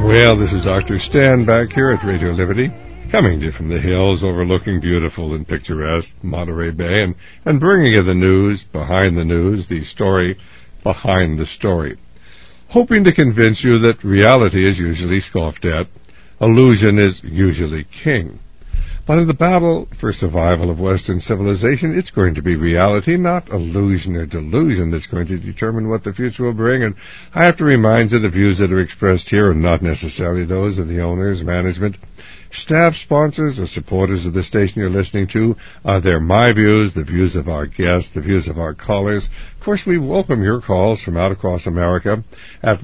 Well, this is Dr. Stan back here at Radio Liberty, coming to you from the hills overlooking beautiful and picturesque Monterey Bay, and bringing you the news, the story behind the story. Hoping to convince you that reality is usually scoffed at, illusion is usually king. But in the battle for survival of Western civilization, it's going to be reality, not illusion or delusion, that's going to determine what the future will bring. And I have to remind you, the views that are expressed here are not necessarily those of the owners, management, staff, sponsors, or supporters of the station you're listening to. They're my views, the views of our guests, the views of our callers. Of course, we welcome your calls from out across America at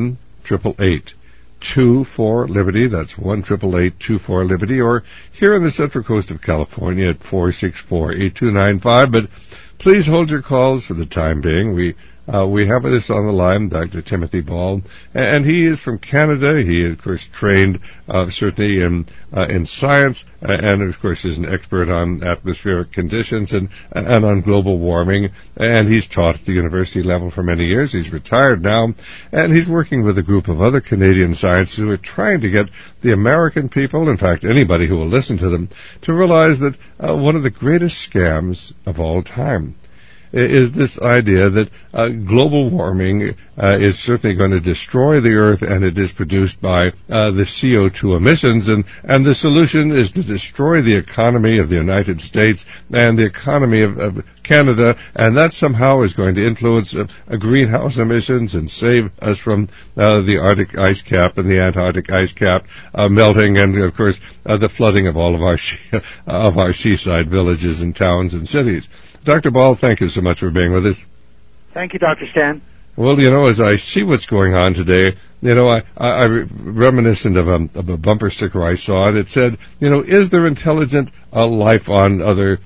1-888-24-LIBERTY. That's 1-888-24-LIBERTY. Or here on the Central Coast of California at 464-8295. But please hold your calls for the time being. We have with us on the line Dr. Timothy Ball, and he is from Canada. He, of course, trained certainly in science, and of course is an expert on atmospheric conditions and on global warming. And he's taught at the university level for many years. He's retired now, and he's working with a group of other Canadian scientists who are trying to get the American people, in fact anybody who will listen to them, to realize that one of the greatest scams of all time is this idea that global warming is certainly going to destroy the Earth, and it is produced by the CO2 emissions, and the solution is to destroy the economy of the United States and the economy of Canada, and that somehow is going to influence greenhouse emissions and save us from the Arctic ice cap and the Antarctic ice cap melting, and of course the flooding of all of our seaside villages and towns and cities. Dr. Ball, thank you so much for being with us. Thank you, Dr. Stan. Well, as I see what's going on today, I reminiscent of a bumper sticker I saw, and it said, is there intelligent life on other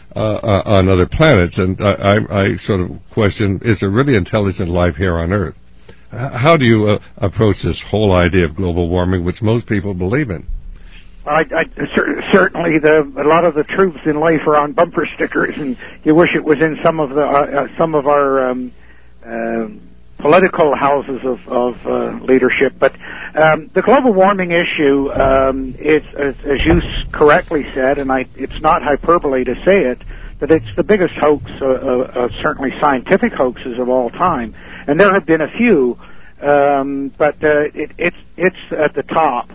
planets? And I sort of question, is there really intelligent life here on Earth? How do you approach this whole idea of global warming, which most people believe in? Certainly, a lot of the truths in life are on bumper stickers, and you wish it was in some of our political houses of leadership. But the global warming issue is, as you correctly said, and it's not hyperbole to say it, that it's the biggest hoax, certainly scientific hoaxes of all time. And there have been a few, but it's at the top.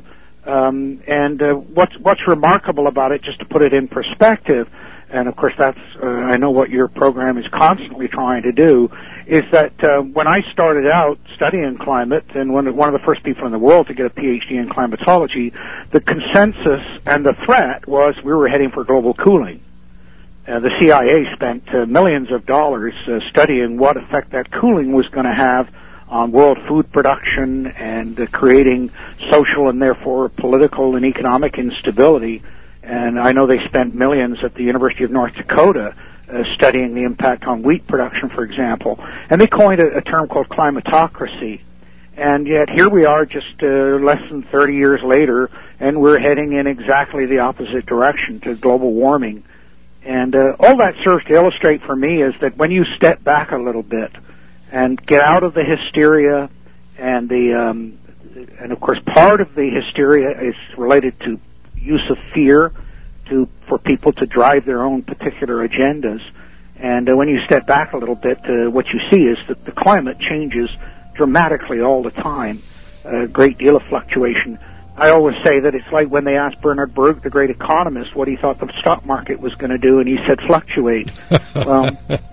What's remarkable about it, just to put it in perspective, and of course that's I know what your program is constantly trying to do, is that when I started out studying climate, and one of the first people in the world to get a PhD in climatology, the consensus and the threat was we were heading for global cooling. The CIA spent millions of dollars studying what effect that cooling was going to have on world food production and creating social and therefore political and economic instability. And I know they spent millions at the University of North Dakota studying the impact on wheat production, for example. And they coined a term called climatocracy. And yet here we are just less than 30 years later, and we're heading in exactly the opposite direction to global warming. And all that serves to illustrate for me is that when you step back a little bit and get out of the hysteria, and of course part of the hysteria is related to use of fear for people to drive their own particular agendas. And when you step back a little bit, what you see is that the climate changes dramatically all the time, a great deal of fluctuation. I always say that it's like when they asked Bernard Berg, the great economist, what he thought the stock market was going to do, and he said fluctuate. Well,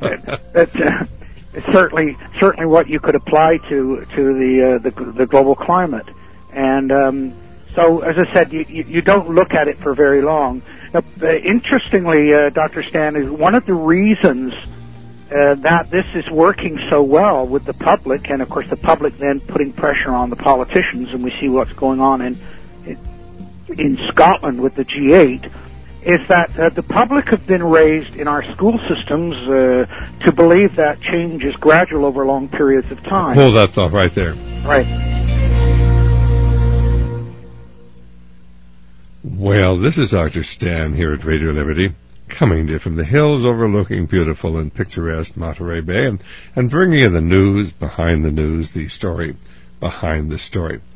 it's certainly what you could apply to the global climate. And so, as I said, you don't look at it for very long. Now, interestingly, Dr. Stan, is one of the reasons that this is working so well with the public, and of course the public then putting pressure on the politicians, and we see what's going on in Scotland with the G8, is that the public have been raised in our school systems to believe that change is gradual over long periods of time. Hold that thought right there. Right. Well, this is Dr. Stan here at Radio Liberty, coming to you from the hills overlooking beautiful and picturesque Monterey Bay, and bringing you the news, the story behind the story.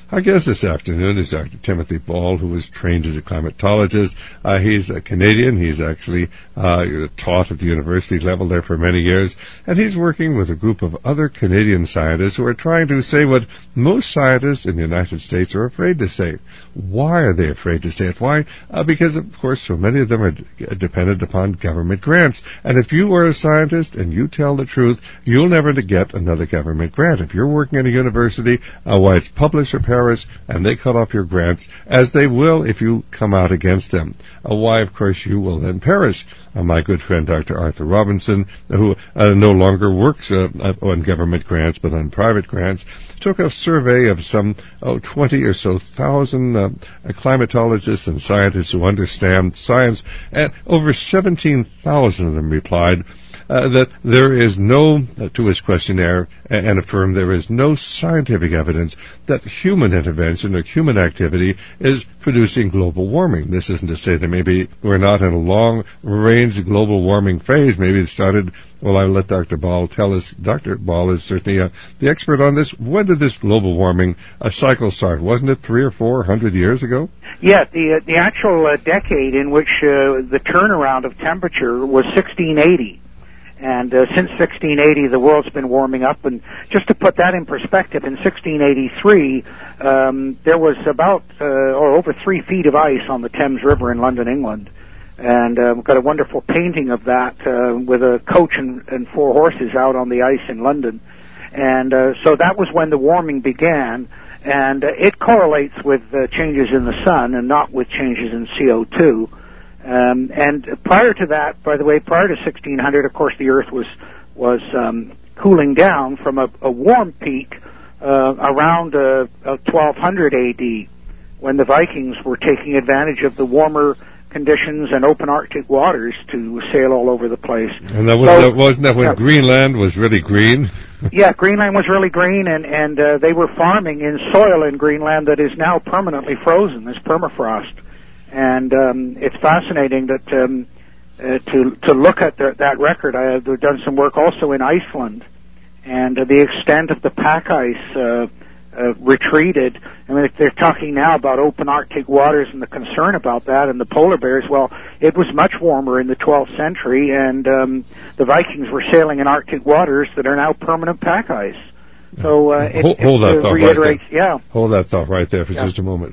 Our guest this afternoon is Dr. Timothy Ball, who was trained as a climatologist. He's a Canadian. He's actually taught at the university level there for many years, and he's working with a group of other Canadian scientists who are trying to say what most scientists in the United States are afraid to say. Why are they afraid to say it? Why? Because, of course, so many of them are dependent upon government grants. And if you are a scientist and you tell the truth, you'll never get another government grant. If you're working at a university, why it's publish or perish, and they cut off your grants, as they will if you come out against them. Why, of course, you will then perish. My good friend Dr. Arthur Robinson, who no longer works on government grants but on private grants, took a survey of some 20 or so thousand climatologists and scientists who understand science, and over 17,000 of them replied that there is no, to his questionnaire, and affirmed there is no scientific evidence that human intervention or human activity is producing global warming. This isn't to say that maybe we're not in a long-range global warming phase. Maybe it started, well, I'll let Dr. Ball tell us. Dr. Ball is certainly the expert on this. When did this global warming cycle start? Wasn't it 300 or 400 years ago? Yeah, the actual decade in which the turnaround of temperature was 1680. And since 1680, the world's been warming up. And just to put that in perspective, in 1683, there was about or over 3 feet of ice on the Thames River in London, England. And we've got a wonderful painting of that with a coach and 4 horses out on the ice in London. And so that was when the warming began. And it correlates with changes in the sun and not with changes in CO2. And prior to that, by the way, prior to 1600, of course, the Earth was cooling down from a warm peak around 1200 AD, when the Vikings were taking advantage of the warmer conditions and open Arctic waters to sail all over the place. And wasn't that when Greenland was really green? Yeah, Greenland was really green, and they were farming in soil in Greenland that is now permanently frozen, as permafrost. And it's fascinating that to look at that record. I've done some work also in Iceland, and the extent of the pack ice retreated. I mean, they're talking now about open Arctic waters and the concern about that, and the polar bears. Well, it was much warmer in the 12th century, and the Vikings were sailing in Arctic waters that are now permanent pack ice. So hold that thought reiterates, right there. yeah. Hold that thought right there for just a moment.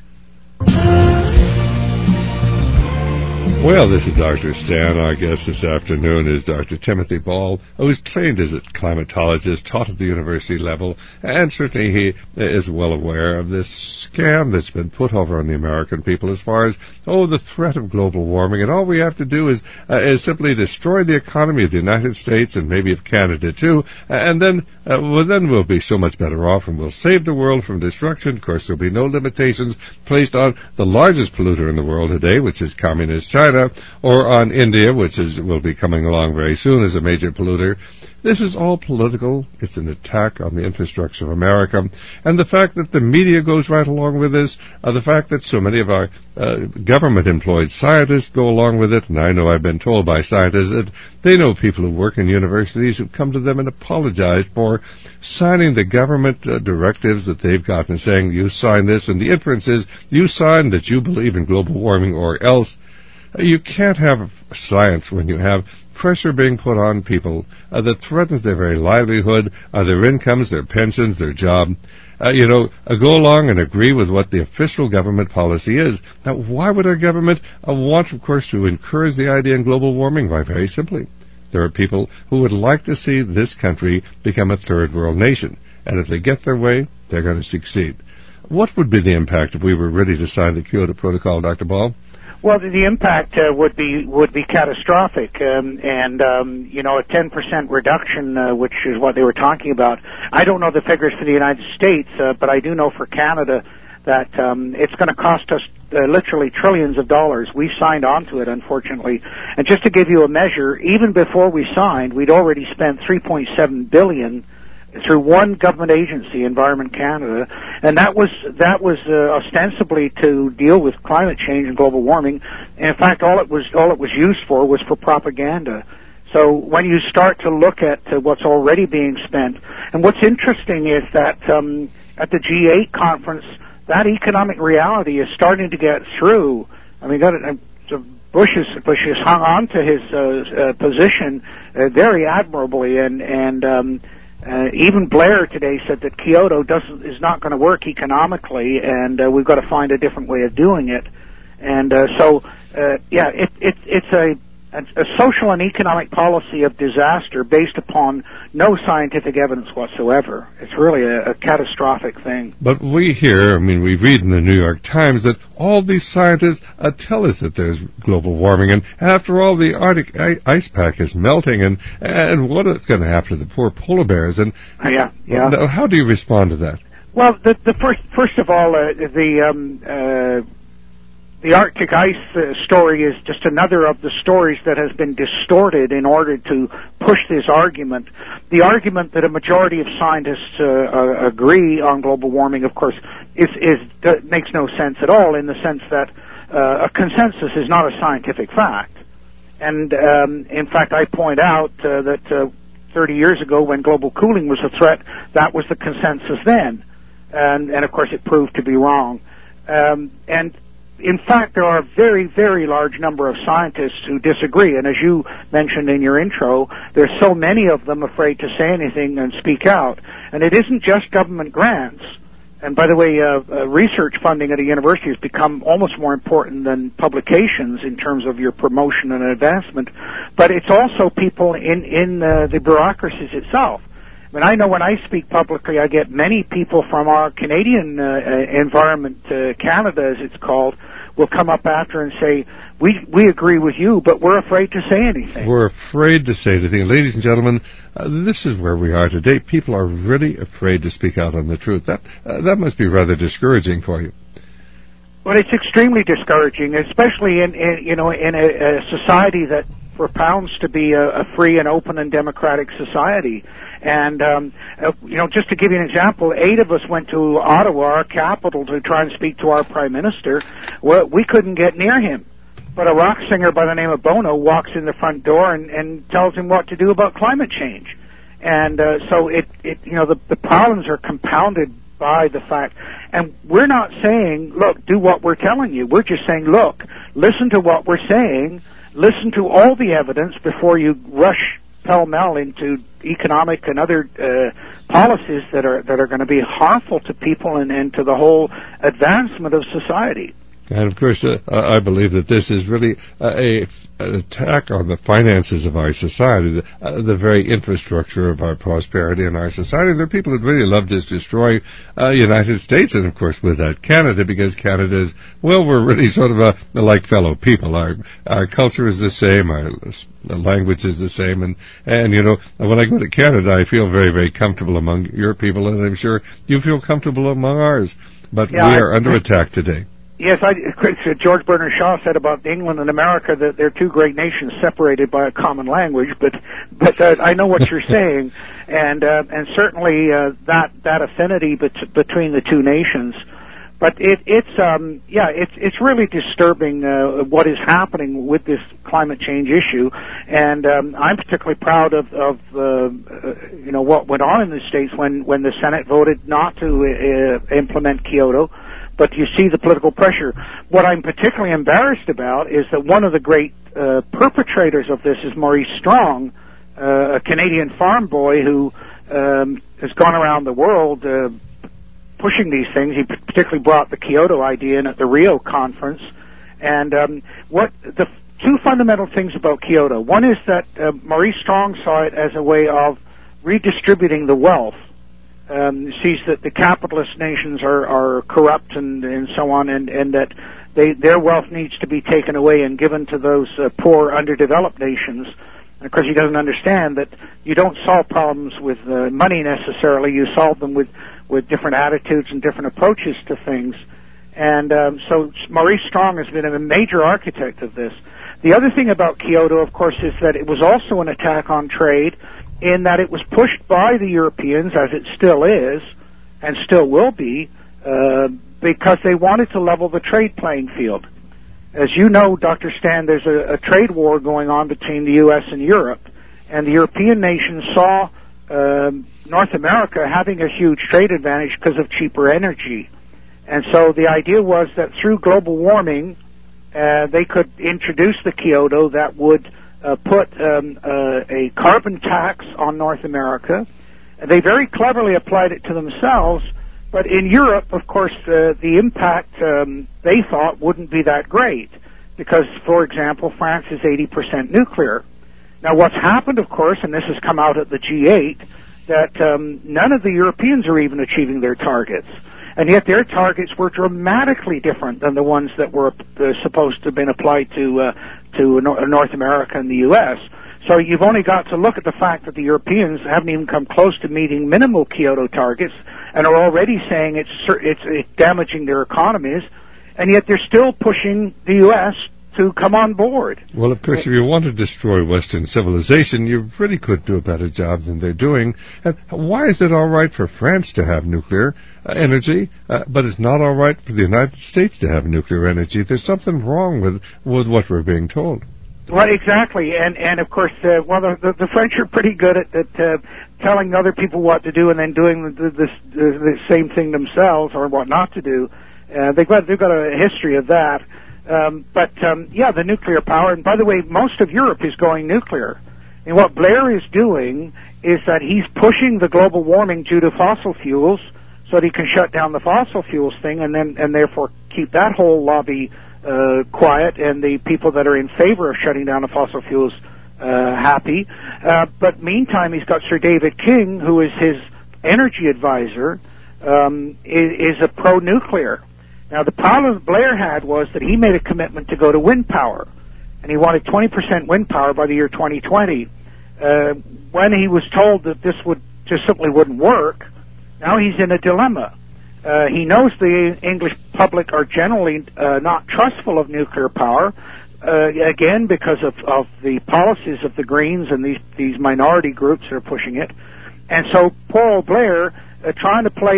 Well, this is Dr. Stan. Our guest this afternoon is Dr. Timothy Ball, who is trained as a climatologist, taught at the university level, and certainly he is well aware of this scam that's been put over on the American people as far as, the threat of global warming, and all we have to do is simply destroy the economy of the United States and maybe of Canada too, and then we'll be so much better off, and we'll save the world from destruction. Of course, there'll be no limitations placed on the largest polluter in the world today, which is communist China, or on India, which will be coming along very soon as a major polluter. This is all political. It's an attack on the infrastructure of America. And the fact that the media goes right along with this, the fact that so many of our government-employed scientists go along with it, and I know I've been told by scientists that they know people who work in universities who come to them and apologize for signing the government directives that they've gotten, saying, you sign this, and the inference is, you sign that you believe in global warming or else. You can't have science when you have pressure being put on people that threatens their very livelihood, their incomes, their pensions, their job. Go along and agree with what the official government policy is. Now, why would our government want, of course, to encourage the idea in global warming? Why, very simply, there are people who would like to see this country become a third world nation. And if they get their way, they're going to succeed. What would be the impact if we were ready to sign the Kyoto Protocol, Dr. Ball? Well, the impact would be catastrophic, and a 10% reduction, which is what they were talking about. I don't know the figures for the United States, but I do know for Canada that it's going to cost us literally trillions of dollars. We signed on to it, unfortunately. And just to give you a measure, even before we signed, we'd already spent $3.7 billion through one government agency, Environment Canada, and that was ostensibly to deal with climate change and global warming. And in fact, all it was used for was for propaganda. So when you start to look at what's already being spent, and what's interesting is that at the G8 conference, that economic reality is starting to get through. I mean, Bush has hung on to his position very admirably, and even Blair today said that Kyoto is not going to work economically, and we've got to find a different way of doing it. And it's a social and economic policy of disaster based upon no scientific evidence whatsoever. It's really a catastrophic thing. But we read in the New York Times that all these scientists tell us that there's global warming, and after all, the Arctic ice pack is melting, and what is going to happen to the poor polar bears? And how do you respond to that? Well, first of all, the Arctic ice story is just another of the stories that has been distorted in order to push this argument. The argument that a majority of scientists agree on global warming, of course, makes no sense at all, in the sense that a consensus is not a scientific fact. And in fact, I point out that 30 years ago, when global cooling was a threat, that was the consensus then. And of course, it proved to be wrong. And in fact, there are a very, very large number of scientists who disagree. And as you mentioned in your intro, there's so many of them afraid to say anything and speak out. And it isn't just government grants. And by the way, research funding at a university has become almost more important than publications in terms of your promotion and advancement. But it's also people in the bureaucracies itself. I mean, I know when I speak publicly, I get many people from our Canadian environment, Canada as it's called, will come up after and say, we agree with you, but we're afraid to say anything. We're afraid to say anything. Ladies and gentlemen, this is where we are today. People are really afraid to speak out on the truth. That must be rather discouraging for you. Well, it's extremely discouraging, especially in a society that propounds to be a free and open and democratic society. And, just to give you an example, 8 of us went to Ottawa, our capital, to try and speak to our Prime Minister. Well, we couldn't get near him. But a rock singer by the name of Bono walks in the front door and tells him what to do about climate change. And so the problems are compounded by the fact. And we're not saying, look, do what we're telling you. We're just saying, look, listen to what we're saying. Listen to all the evidence before you rush pell-mell into economic and other policies that are going to be harmful to people and to the whole advancement of society. And of course, I believe that this is really an attack on the finances of our society, the very infrastructure of our prosperity in our society. There are people that really love to destroy the United States, and of course with that Canada, because Canada is, well, we're really sort of like fellow people. Our culture is the same, our language is the same, and when I go to Canada, I feel very, very comfortable among your people, and I'm sure you feel comfortable among ours. But we are under attack today. Yes, George Bernard Shaw said about England and America that they're two great nations separated by a common language. But I know what you're saying, and certainly that affinity between the two nations. But it's really disturbing what is happening with this climate change issue, and I'm particularly proud of what went on in the States when the Senate voted not to implement Kyoto. But you see the political pressure. What I'm particularly embarrassed about is that one of the great perpetrators of this is Maurice Strong, a Canadian farm boy who has gone around the world pushing these things. He particularly brought the Kyoto idea in at the Rio conference. And what the two fundamental things about Kyoto. One is that Maurice Strong saw it as a way of redistributing the wealth. Sees that the capitalist nations are corrupt and so on, and that their wealth needs to be taken away and given to those poor, underdeveloped nations. And of course, he doesn't understand that you don't solve problems with money necessarily. You solve them with different attitudes and different approaches to things. And so Maurice Strong has been a major architect of this. The other thing about Kyoto, of course, is that it was also an attack on trade, in that it was pushed by the Europeans, as it still is, and still will be, because they wanted to level the trade playing field. As you know, Dr. Stan, there's a trade war going on between the U.S. and Europe, and the European nations saw North America having a huge trade advantage because of cheaper energy. And so the idea was that through global warming, they could introduce the Kyoto that would put a carbon tax on North America. They very cleverly applied it to themselves, but in Europe, of course, the impact they thought wouldn't be that great because, for example, France is 80% nuclear. Now, what's happened, of course, and this has come out at the G8, that none of the Europeans are even achieving their targets. And yet their targets were dramatically different than the ones that were supposed to have been applied to North America and the U.S. So you've only got to look at the fact that the Europeans haven't even come close to meeting minimal Kyoto targets and are already saying it's damaging their economies, and yet they're still pushing the U.S. to come on board. Well, of course, if you want to destroy Western civilization, you really could do a better job than they're doing. And why is it all right for France to have nuclear energy, but it's not all right for the United States to have nuclear energy? There's something wrong with what we're being told. Well, exactly, and of course, the French are pretty good at telling other people what to do and then doing the same thing themselves or what not to do. They've got a history of that. The nuclear power, and by the way, most of Europe is going nuclear. And what Blair is doing is that he's pushing the global warming due to fossil fuels so that he can shut down the fossil fuels thing and therefore keep that whole lobby quiet and the people that are in favor of shutting down the fossil fuels happy. But meantime, he's got Sir David King, who is his energy advisor, is a pro-nuclear. Now, the problem Blair had was that he made a commitment to go to wind power, and he wanted 20% wind power by the year 2020. When he was told that this just simply wouldn't work, now he's in a dilemma. He knows the English public are generally not trustful of nuclear power, again, because of the policies of the Greens and these minority groups that are pushing it. And so poor old Blair, trying to play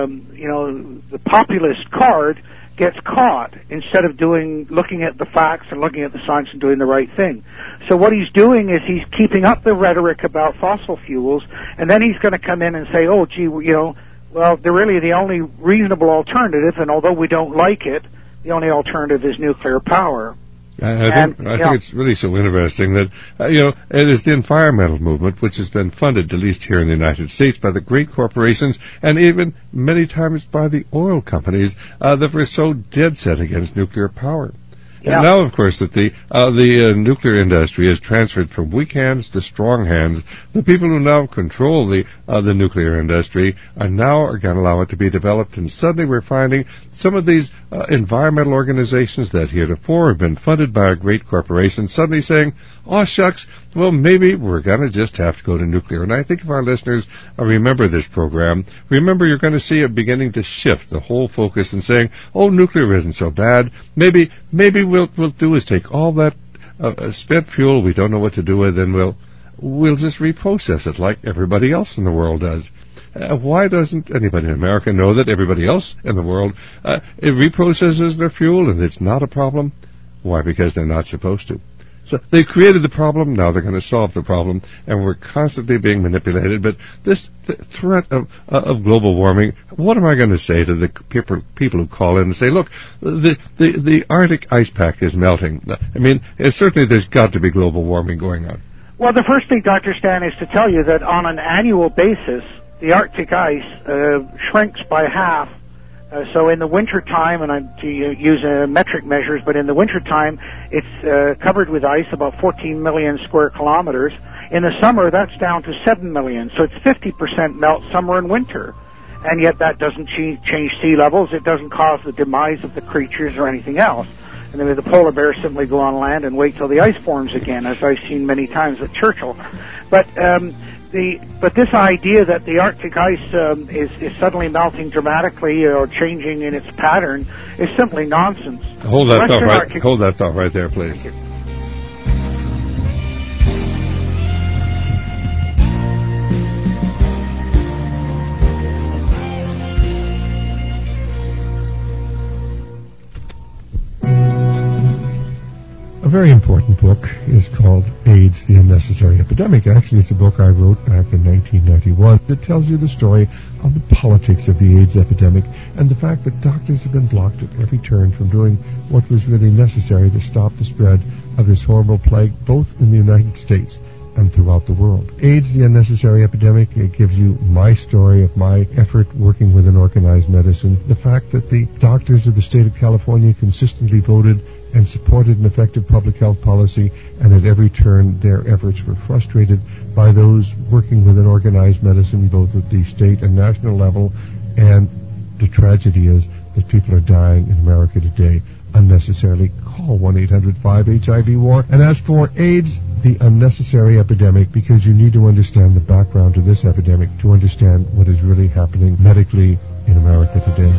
the populist card, gets caught instead of looking at the facts and looking at the science and doing the right thing. So what he's doing is he's keeping up the rhetoric about fossil fuels, and then he's going to come in and say, oh, gee, well, they're really the only reasonable alternative, and although we don't like it, the only alternative is nuclear power. I think it's really so interesting that, it is the environmental movement which has been funded, at least here in the United States, by the great corporations and even many times by the oil companies that were so dead set against nuclear power. Yeah. And now, of course, that the nuclear industry has transferred from weak hands to strong hands. The people who now control the nuclear industry are going to allow it to be developed. And suddenly we're finding some of these environmental organizations that heretofore have been funded by our great corporations suddenly saying, oh, shucks, well, maybe we're going to just have to go to nuclear. And I think if our listeners remember this program, remember you're going to see it beginning to shift the whole focus and saying, oh, nuclear isn't so bad. Maybe we'll do is take all that spent fuel we don't know what to do with, and we'll just reprocess it like everybody else in the world does. Why doesn't anybody in America know that everybody else in the world it reprocesses their fuel and it's not a problem? Why? Because they're not supposed to. So they created the problem, now they're going to solve the problem, and we're constantly being manipulated. But this threat of global warming, what am I going to say to the people who call in and say, look, the Arctic ice pack is melting? I mean, certainly there's got to be global warming going on. Well, the first thing, Dr. Stan, is to tell you that on an annual basis, the Arctic ice shrinks by half. So in the wintertime, and I use metric measures, but in the wintertime, it's covered with ice, about 14 million square kilometers. In the summer, that's down to 7 million. So it's 50% melt summer and winter. And yet that doesn't change sea levels. It doesn't cause the demise of the creatures or anything else. And then the polar bears simply go on land and wait till the ice forms again, as I've seen many times at Churchill. But this idea that the Arctic ice is suddenly melting dramatically or changing in its pattern is simply nonsense. Hold that thought right there, please. Thank you. A very important book is called AIDS, the Unnecessary Epidemic. Actually, it's a book I wrote back in 1991 that tells you the story of the politics of the AIDS epidemic and the fact that doctors have been blocked at every turn from doing what was really necessary to stop the spread of this horrible plague, both in the United States and throughout the world. AIDS, the Unnecessary Epidemic, it gives you my story of my effort working within organized medicine, the fact that the doctors of the state of California consistently voted and supported an effective public health policy, and at every turn their efforts were frustrated by those working within organized medicine, both at the state and national level, and the tragedy is that people are dying in America today unnecessarily. Call 1-800-5-HIV-WAR and ask for AIDS, the Unnecessary Epidemic, because you need to understand the background to this epidemic to understand what is really happening medically in America today.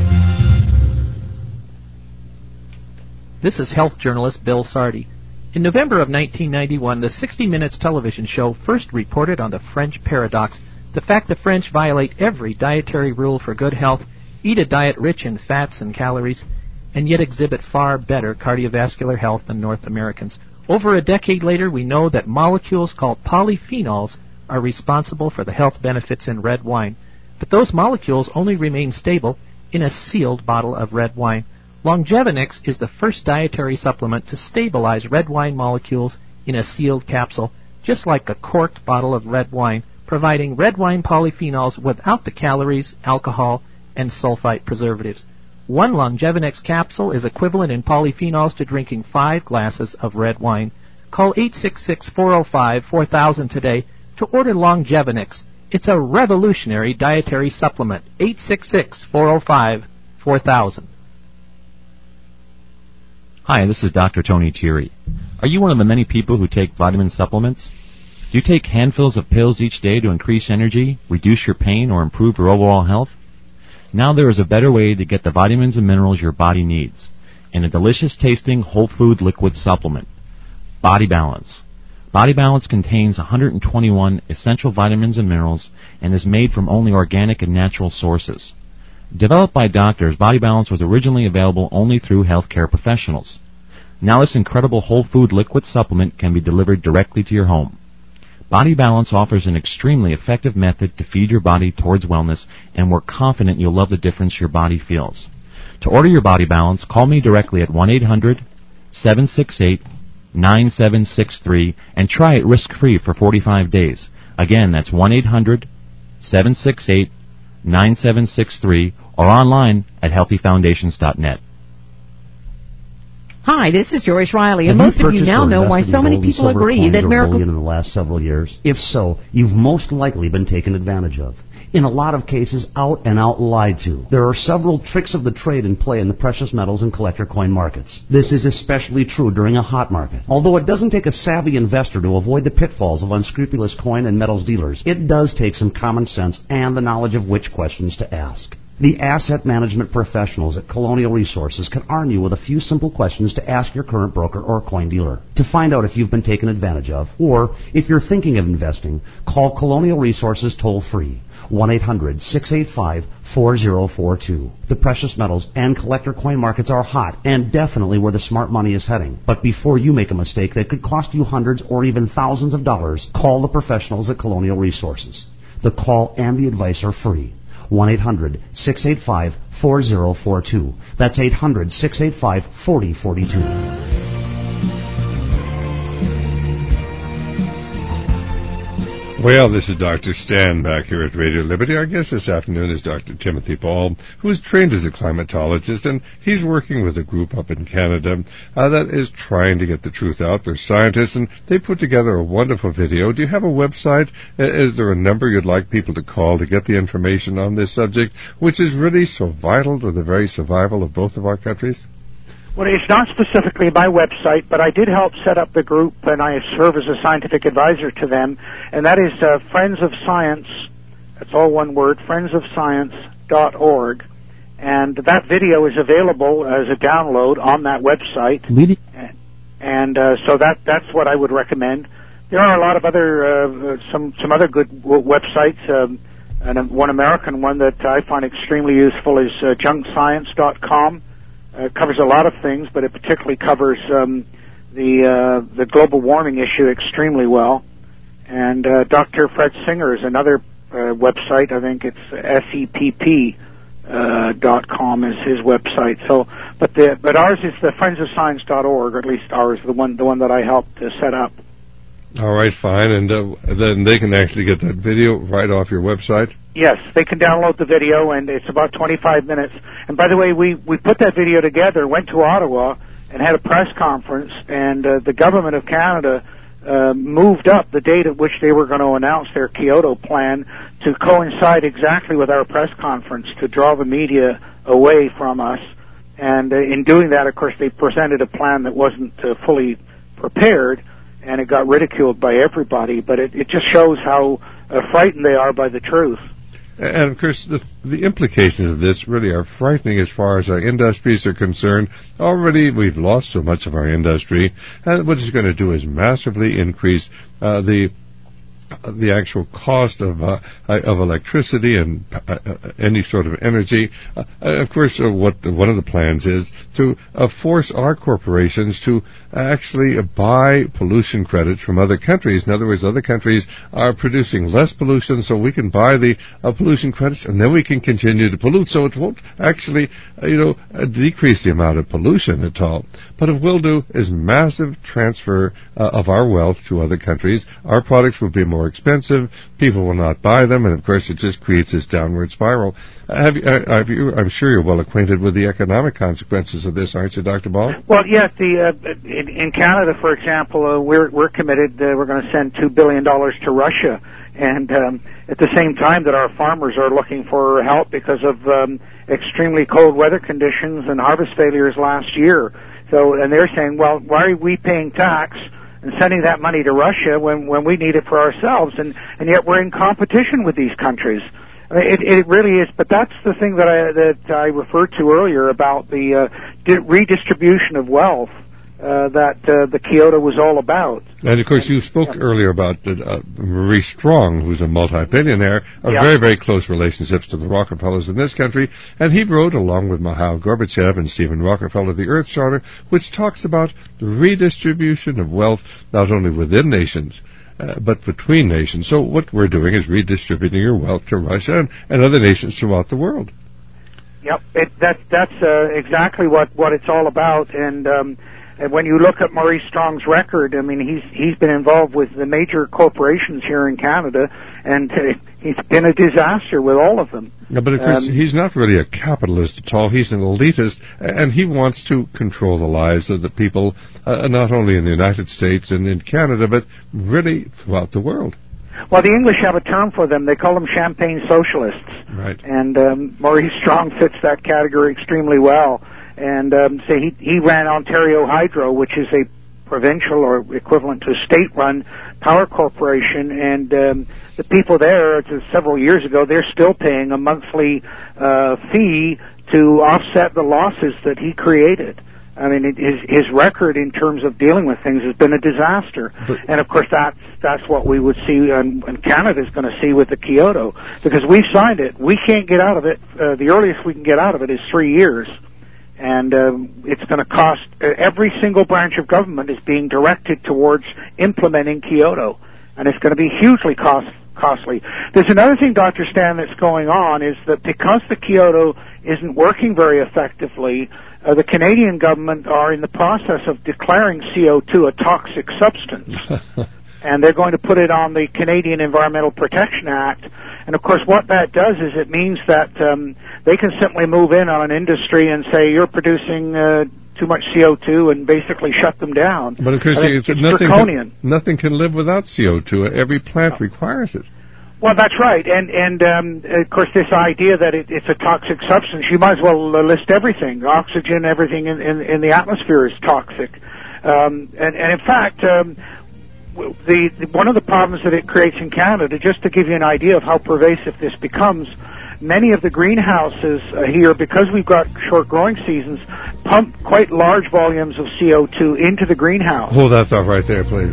This is health journalist Bill Sardi. In November of 1991, the 60 Minutes television show first reported on the French paradox, the fact the French violate every dietary rule for good health, eat a diet rich in fats and calories, and yet exhibit far better cardiovascular health than North Americans. Over a decade later, we know that molecules called polyphenols are responsible for the health benefits in red wine. But those molecules only remain stable in a sealed bottle of red wine. Longevinix is the first dietary supplement to stabilize red wine molecules in a sealed capsule, just like a corked bottle of red wine, providing red wine polyphenols without the calories, alcohol, and sulfite preservatives. One Longevinix capsule is equivalent in polyphenols to drinking 5 glasses of red wine. Call 866-405-4000 today to order Longevinix. It's a revolutionary dietary supplement. 866-405-4000. Hi, this is Dr. Tony Thierry. Are you one of the many people who take vitamin supplements? Do you take handfuls of pills each day to increase energy, reduce your pain, or improve your overall health? Now there is a better way to get the vitamins and minerals your body needs, in a delicious-tasting whole food liquid supplement, Body Balance. Body Balance contains 121 essential vitamins and minerals and is made from only organic and natural sources. Developed by doctors, Body Balance was originally available only through healthcare professionals. Now this incredible whole food liquid supplement can be delivered directly to your home. Body Balance offers an extremely effective method to feed your body towards wellness, and we're confident you'll love the difference your body feels. To order your Body Balance, call me directly at 1-800-768-9763 and try it risk-free for 45 days. Again, that's 1-800-768-9763 or online at healthyfoundations.net. Hi, this is Joyce Riley, and most of you now know why so many people agree that Miracle... in the last several years. If so, you've most likely been taken advantage of. In a lot of cases, out and out lied to. There are several tricks of the trade in play in the precious metals and collector coin markets. This is especially true during a hot market. Although it doesn't take a savvy investor to avoid the pitfalls of unscrupulous coin and metals dealers, it does take some common sense and the knowledge of which questions to ask. The asset management professionals at Colonial Resources can arm you with a few simple questions to ask your current broker or coin dealer. To find out if you've been taken advantage of, or if you're thinking of investing, call Colonial Resources toll-free, 1-800-685-4042. The precious metals and collector coin markets are hot and definitely where the smart money is heading. But before you make a mistake that could cost you hundreds or even thousands of dollars, call the professionals at Colonial Resources. The call and the advice are free. 1-800-685-4042. That's 800-685-4042. Well, this is Dr. Stan back here at Radio Liberty. Our guest this afternoon is Dr. Timothy Ball, who is trained as a climatologist, and he's working with a group up in Canada that is trying to get the truth out. They're scientists, and they put together a wonderful video. Do you have a website? Is there a number you'd like people to call to get the information on this subject, which is really so vital to the very survival of both of our countries? Well, it's not specifically my website, but I did help set up the group, and I serve as a scientific advisor to them, and that is Friends of Science, that's all one word, friendsofscience.org, and that video is available as a download on that website, and so that's what I would recommend. There are a lot of other, some other good websites, and one American one that I find extremely useful is junkscience.com. It covers a lot of things, but it particularly covers the global warming issue extremely well. And Dr. Fred Singer is another website. I think it's SEPP.com is his website. So, but ours is the friendsofscience.org, or at least ours, the one that I helped set up. All right, fine, and then they can actually get that video right off your website? Yes, they can download the video, and it's about 25 minutes. And by the way, we put that video together, went to Ottawa, and had a press conference, and the government of Canada moved up the date at which they were going to announce their Kyoto plan to coincide exactly with our press conference to draw the media away from us. And in doing that, of course, they presented a plan that wasn't fully prepared, and it got ridiculed by everybody. But it just shows how frightened they are by the truth. And, of course, the implications of this really are frightening as far as our industries are concerned. Already we've lost so much of our industry, and what it's going to do is massively increase the actual cost of electricity and any sort of energy. Of course, one of the plans is to force our corporations to actually buy pollution credits from other countries. In other words, other countries are producing less pollution, so we can buy the pollution credits, and then we can continue to pollute. So it won't actually, decrease the amount of pollution at all. But it will do is massive transfer of our wealth to other countries. Our products will be more expensive, people will not buy them, and of course it just creates this downward spiral. I'm sure you're well acquainted with the economic consequences of this, aren't you, Dr. Ball? Well, yes. In Canada, for example, we're committed. We're going to send $2 billion to Russia, and at the same time that our farmers are looking for help because of extremely cold weather conditions and harvest failures last year. So, and they're saying, well, why are we paying tax and sending that money to Russia when we need it for ourselves, and yet we're in competition with these countries. I mean, it really is, but that's the thing that I referred to earlier about the redistribution of wealth that the Kyoto was all about. And of course, you spoke earlier about Maurice Strong, who's a multi-billionaire, very, very close relationships to the Rockefellers in this country, and he wrote, along with Mikhail Gorbachev and Stephen Rockefeller, the Earth Charter, which talks about the redistribution of wealth not only within nations, but between nations. So what we're doing is redistributing your wealth to Russia and other nations throughout the world. Yep, that's exactly what it's all about. And when you look at Maurice Strong's record, I mean, he's been involved with the major corporations here in Canada, and he's been a disaster with all of them. Yeah, but of course, he's not really a capitalist at all. He's an elitist, and he wants to control the lives of the people, not only in the United States and in Canada, but really throughout the world. Well, the English have a term for them. They call them champagne socialists. Right. And Maurice Strong fits that category extremely well. And so he ran Ontario Hydro, which is a provincial or equivalent to state-run power corporation, and the people there, several years ago, they're still paying a monthly fee to offset the losses that he created. I mean, his record in terms of dealing with things has been a disaster. And of course, that's what we would see, and Canada's going to see with the Kyoto, because we've signed it. We can't get out of it. The earliest we can get out of it is 3 years. And it's going to cost, every single branch of government is being directed towards implementing Kyoto, and it's going to be hugely costly. There's another thing, Dr. Stan, that's going on, is that because the Kyoto isn't working very effectively, the Canadian government are in the process of declaring CO2 a toxic substance. And they're going to put it on the Canadian Environmental Protection Act. And of course, what that does is it means that they can simply move in on an industry and say, you're producing too much CO2, and basically shut them down. But of course, it's draconian. Nothing can live without CO2. Every plant requires it. Well, that's right. And of course, this idea that it's a toxic substance, you might as well list everything. Oxygen, everything in the atmosphere is toxic. And in fact, one of the problems that it creates in Canada, just to give you an idea of how pervasive this becomes, many of the greenhouses here, because we've got short growing seasons, pump quite large volumes of CO2 into the greenhouse. Hold that thought right there, please.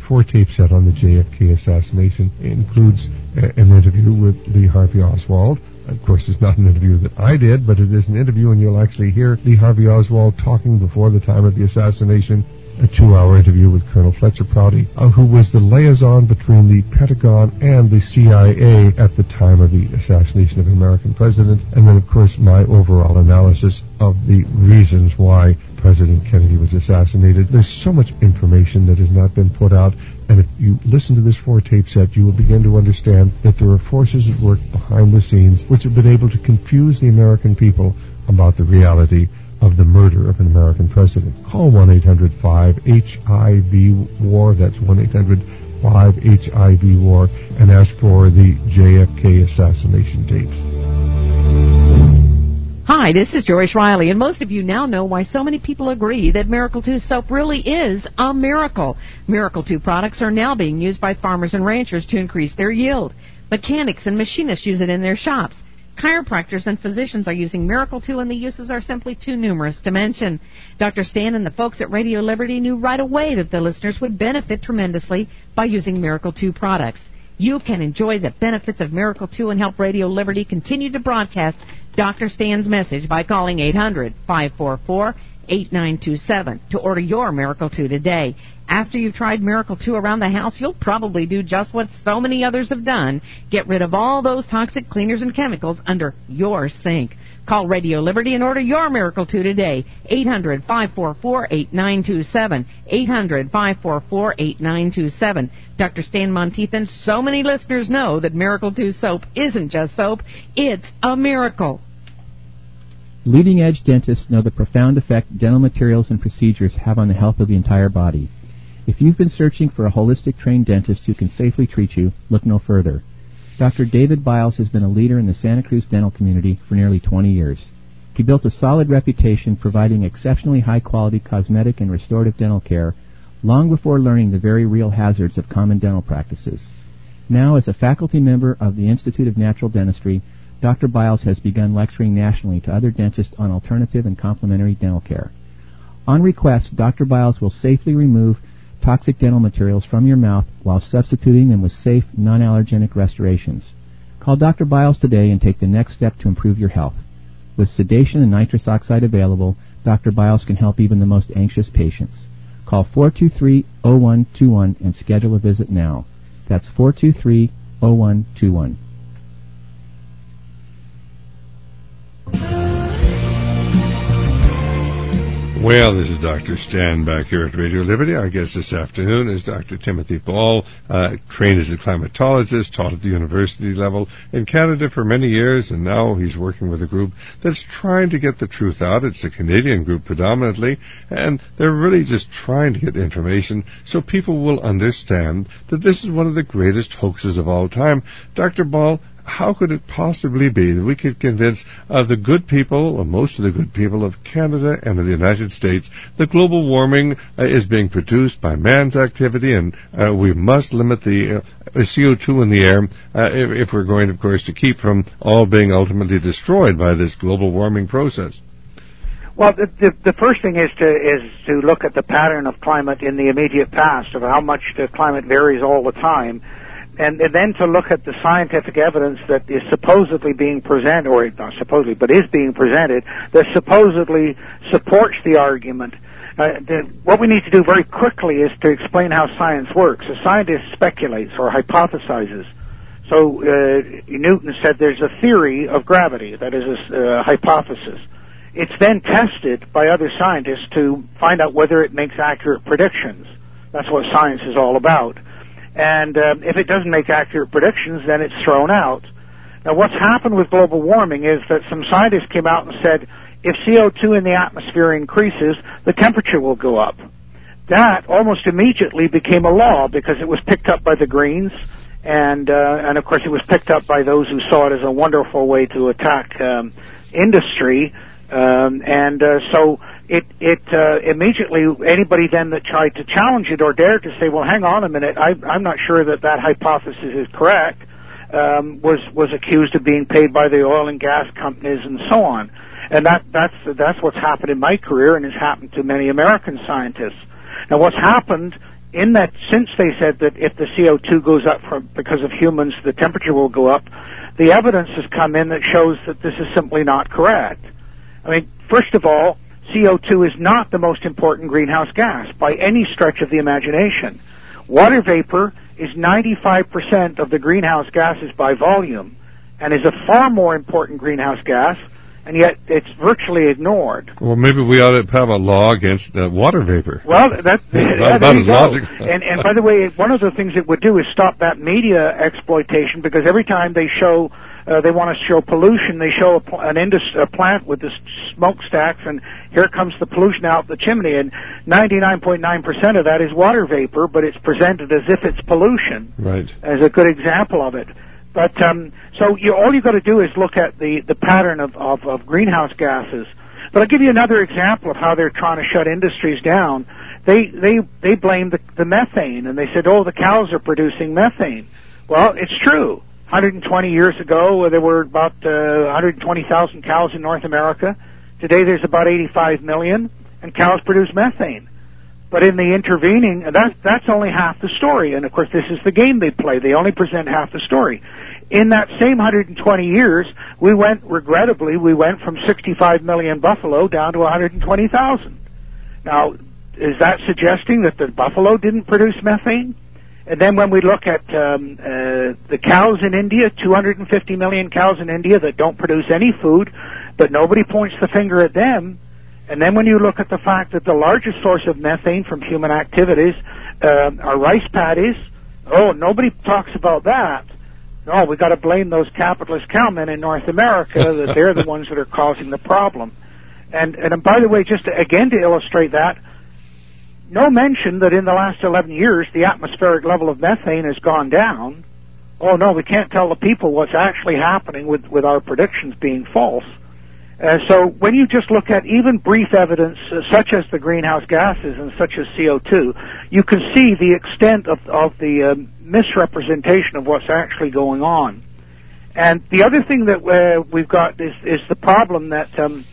4-tape set on the JFK assassination. It includes an interview with Lee Harvey Oswald. Of course, it's not an interview that I did, but it is an interview, and you'll actually hear Lee Harvey Oswald talking before the time of the assassination. A 2-hour interview with Colonel Fletcher Prouty, who was the liaison between the Pentagon and the CIA at the time of the assassination of an American president. And then, of course, my overall analysis of the reasons why President Kennedy was assassinated. There's so much information that has not been put out, and if you listen to this 4-tape set, you will begin to understand that there are forces at work behind the scenes which have been able to confuse the American people about the reality of the murder of an American president. Call 1-800-5-HIV-WAR, that's 1-800-5-HIV-WAR, and ask for the JFK assassination tapes. Hi, this is Joyce Riley, and most of you now know why so many people agree that Miracle 2 soap really is a miracle. Miracle 2 products are now being used by farmers and ranchers to increase their yield. Mechanics and machinists use it in their shops. Chiropractors and physicians are using Miracle 2, and the uses are simply too numerous to mention. Dr. Stan and the folks at Radio Liberty knew right away that the listeners would benefit tremendously by using Miracle 2 products. You can enjoy the benefits of Miracle 2 and help Radio Liberty continue to broadcast Dr. Stan's message by calling 800-544-8927 to order your Miracle 2 today. After you've tried Miracle 2 around the house, you'll probably do just what so many others have done. Get rid of all those toxic cleaners and chemicals under your sink. Call Radio Liberty and order your Miracle 2 today. 800-544-8927. 800-544-8927. Dr. Stan Monteith and so many listeners know that Miracle 2 soap isn't just soap, it's a miracle. Leading-edge dentists know the profound effect dental materials and procedures have on the health of the entire body. If you've been searching for a holistic trained dentist who can safely treat you, look no further. Dr. David Biles has been a leader in the Santa Cruz dental community for nearly 20 years. He built a solid reputation providing exceptionally high-quality cosmetic and restorative dental care long before learning the very real hazards of common dental practices. Now, as a faculty member of the Institute of Natural Dentistry, Dr. Biles has begun lecturing nationally to other dentists on alternative and complementary dental care. On request, Dr. Biles will safely remove toxic dental materials from your mouth while substituting them with safe, non-allergenic restorations. Call Dr. Biles today and take the next step to improve your health. With sedation and nitrous oxide available, Dr. Biles can help even the most anxious patients. Call 423-0121 and schedule a visit now. That's 423-0121. Well, this is Dr. Stan back here at Radio Liberty. Our guest this afternoon is Dr. Timothy Ball, trained as a climatologist, taught at the university level in Canada for many years, and now he's working with a group that's trying to get the truth out. It's a Canadian group predominantly, and they're really just trying to get information so people will understand that this is one of the greatest hoaxes of all time. Dr. Ball, how could it possibly be that we could convince the good people, or most of the good people of Canada and of the United States, that global warming is being produced by man's activity, and we must limit the CO2 in the air if we're going, of course, to keep from all being ultimately destroyed by this global warming process? Well, the first thing is to look at the pattern of climate in the immediate past, of how much the climate varies all the time. And then to look at the scientific evidence that is supposedly being presented, or not supposedly, but is being presented, that supposedly supports the argument. What we need to do very quickly is to explain how science works. A scientist speculates or hypothesizes. So Newton said there's a theory of gravity, that is a hypothesis. It's then tested by other scientists to find out whether it makes accurate predictions. That's what science is all about. And if it doesn't make accurate predictions, then it's thrown out. Now, what's happened with global warming is that some scientists came out and said, if CO2 in the atmosphere increases, the temperature will go up. That almost immediately became a law because it was picked up by the Greens, and of course it was picked up by those who saw it as a wonderful way to attack industry. So it immediately, anybody then that tried to challenge it or dared to say, well, hang on a minute, I'm not sure that hypothesis is correct, was accused of being paid by the oil and gas companies and so on. And that's what's happened in my career and has happened to many American scientists. Now, what's happened in that, since they said that if the CO2 goes up because of humans, the temperature will go up, the evidence has come in that shows that this is simply not correct. I mean, first of all, CO2 is not the most important greenhouse gas by any stretch of the imagination. Water vapor is 95% of the greenhouse gases by volume and is a far more important greenhouse gas, and yet it's virtually ignored. Well, maybe we ought to have a law against water vapor. Well, there you go. Logical. And by the way, one of the things it would do is stop that media exploitation, because every time they show, they want to show pollution, they show a plant with the smokestacks, and here comes the pollution out the chimney, and 99.9% of that is water vapor, but it's presented as if it's pollution. Right. As a good example of it. But so all you've got to do is look at the pattern of greenhouse gases. But I'll give you another example of how they're trying to shut industries down. They blame the methane, and they said, oh, the cows are producing methane. Well, it's true. 120 years ago, there were about 120,000 cows in North America. Today, there's about 85 million, and cows produce methane. But in the intervening, that's only half the story. And, of course, this is the game they play. They only present half the story. In that same 120 years, regrettably, we went from 65 million buffalo down to 120,000. Now, is that suggesting that the buffalo didn't produce methane? And then when we look at the cows in India, 250 million cows in India that don't produce any food, but nobody points the finger at them. And then when you look at the fact that the largest source of methane from human activities are rice paddies, nobody talks about that. No, we've got to blame those capitalist cowmen in North America, that they're the ones that are causing the problem. And by the way, just to illustrate that, no mention that in the last 11 years the atmospheric level of methane has gone down. Oh no, we can't tell the people what's actually happening with our predictions being false. So when you just look at even brief evidence such as the greenhouse gases and such as CO2, you can see the extent of the misrepresentation of what's actually going on. And the other thing that we've got is the problem that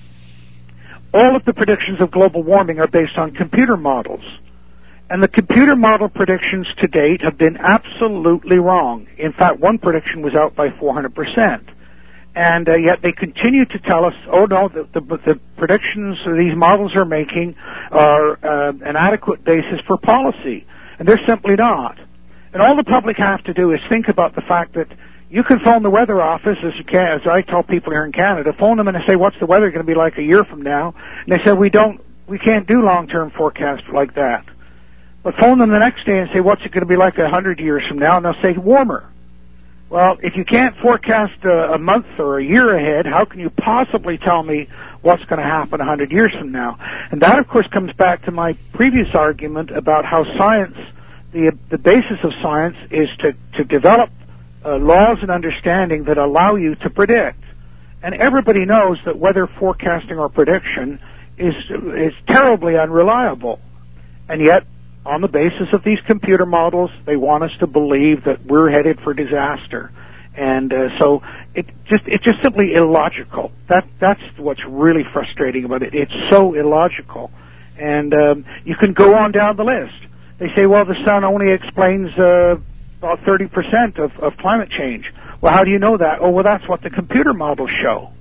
all of the predictions of global warming are based on computer models. And the computer model predictions to date have been absolutely wrong. In fact, one prediction was out by 400%. And yet they continue to tell us, oh no, the predictions these models are making are an adequate basis for policy. And they're simply not. And all the public have to do is think about the fact that you can phone the weather office, as I tell people here in Canada, phone them and say, what's the weather going to be like a year from now? And they say, we can't do long-term forecasts like that. But phone them the next day and say, what's it going to be like 100 years from now? And they'll say, warmer. Well, if you can't forecast a month or a year ahead, how can you possibly tell me what's going to happen 100 years from now? And that, of course, comes back to my previous argument about how science, the basis of science is to develop laws and understanding that allow you to predict. And everybody knows that weather forecasting or prediction is terribly unreliable. And yet, on the basis of these computer models, they want us to believe that we're headed for disaster. And so it's just simply illogical. That's what's really frustrating about it. It's so illogical. And you can go on down the list. They say, well, the sun only explains about 30% of climate change. Well, how do you know that? Oh, well, that's what the computer models show.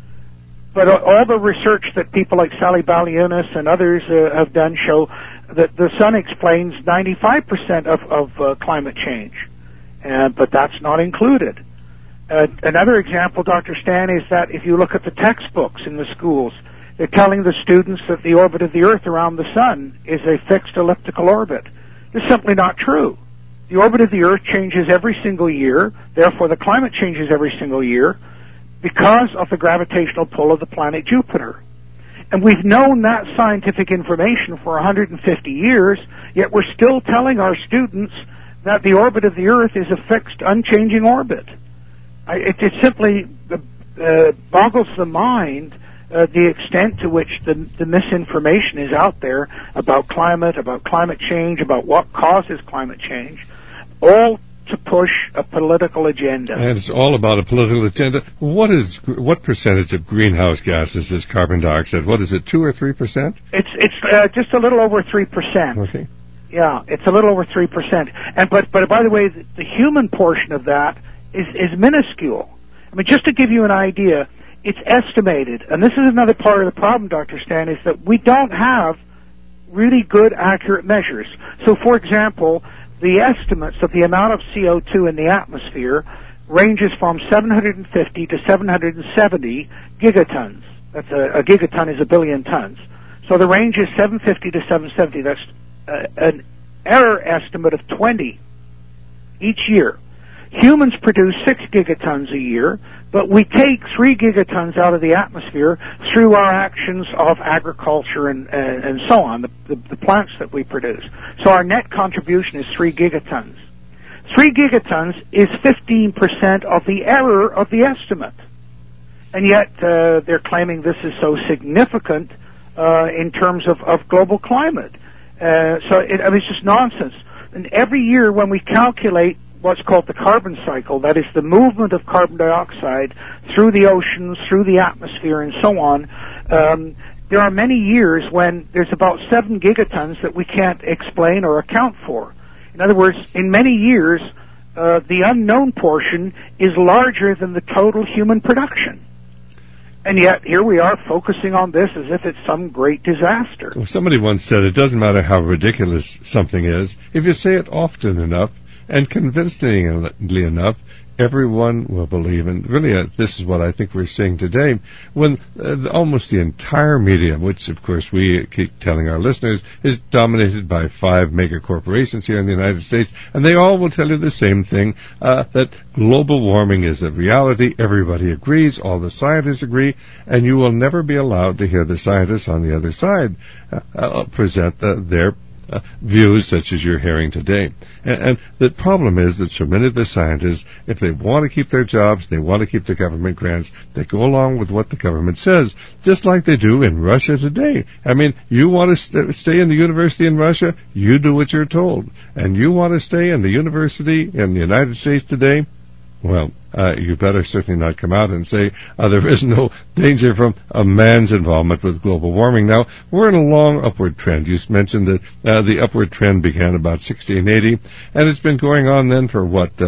But all the research that people like Sally Baliunas and others have done show that the sun explains 95% of climate change. But that's not included. Another example, Dr. Stan, is that if you look at the textbooks in the schools, they're telling the students that the orbit of the Earth around the sun is a fixed elliptical orbit. It's simply not true. The orbit of the Earth changes every single year, therefore the climate changes every single year because of the gravitational pull of the planet Jupiter. And we've known that scientific information for 150 years, yet we're still telling our students that the orbit of the Earth is a fixed, unchanging orbit. It simply boggles the mind the extent to which the misinformation is out there about climate change, about what causes climate change, all to push a political agenda. And it's all about a political agenda. What percentage of greenhouse gases is carbon dioxide? What is it, 2 or 3%? It's just a little over 3%. Okay. Yeah, it's a little over 3%. And but by the way, the human portion of that is minuscule. I mean, just to give you an idea, it's estimated, and this is another part of the problem, Dr. Stan, is that we don't have really good, accurate measures. So, for example, the estimates of the amount of CO2 in the atmosphere ranges from 750 to 770 gigatons. That's a gigaton is a billion tons. So the range is 750 to 770. That's an error estimate of 20 each year. Humans produce 6 gigatons a year, but we take 3 gigatons out of the atmosphere through our actions of agriculture and so on, the plants that we produce. So our net contribution is 3 gigatons. 3 gigatons is 15% of the error of the estimate. And yet they're claiming this is so significant in terms of global climate. It's just nonsense. And every year when we calculate what's called the carbon cycle, that is the movement of carbon dioxide through the oceans, through the atmosphere, and so on, there are many years when there's about 7 gigatons that we can't explain or account for. In other words, in many years, the unknown portion is larger than the total human production. And yet, here we are focusing on this as if it's some great disaster. Well, somebody once said it doesn't matter how ridiculous something is. If you say it often enough and convincingly enough, everyone will believe. And really, this is what I think we're seeing today, when almost the entire media, which of course we keep telling our listeners, is dominated by 5 mega corporations here in the United States, and they all will tell you the same thing, that global warming is a reality. Everybody agrees, all the scientists agree, and you will never be allowed to hear the scientists on the other side present their views such as you're hearing today. And the problem is that so many of the scientists, if they want to keep their jobs, they want to keep their government grants, they go along with what the government says, just like they do in Russia today. I mean, you want to stay in the university in Russia, you do what you're told. And you want to stay in the university in the United States today, well, you better certainly not come out and say there is no danger from a man's involvement with global warming. Now, we're in a long upward trend. You mentioned that the upward trend began about 1680, and it's been going on then for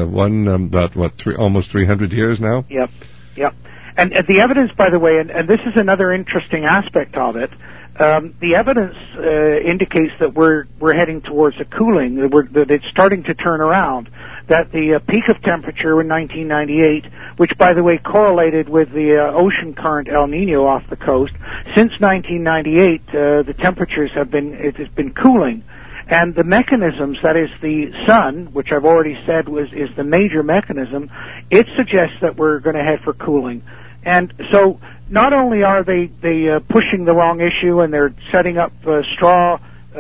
almost 300 years now? Yep. And the evidence, by the way, and this is another interesting aspect of it, the evidence indicates that we're heading towards a cooling, that it's starting to turn around, that the peak of temperature in 1998, which, by the way, correlated with the ocean current El Nino off the coast, since 1998, the temperatures has been cooling. And the mechanisms, that is the sun, which I've already said is the major mechanism, it suggests that we're going to head for cooling. And so not only are they pushing the wrong issue and they're setting up straw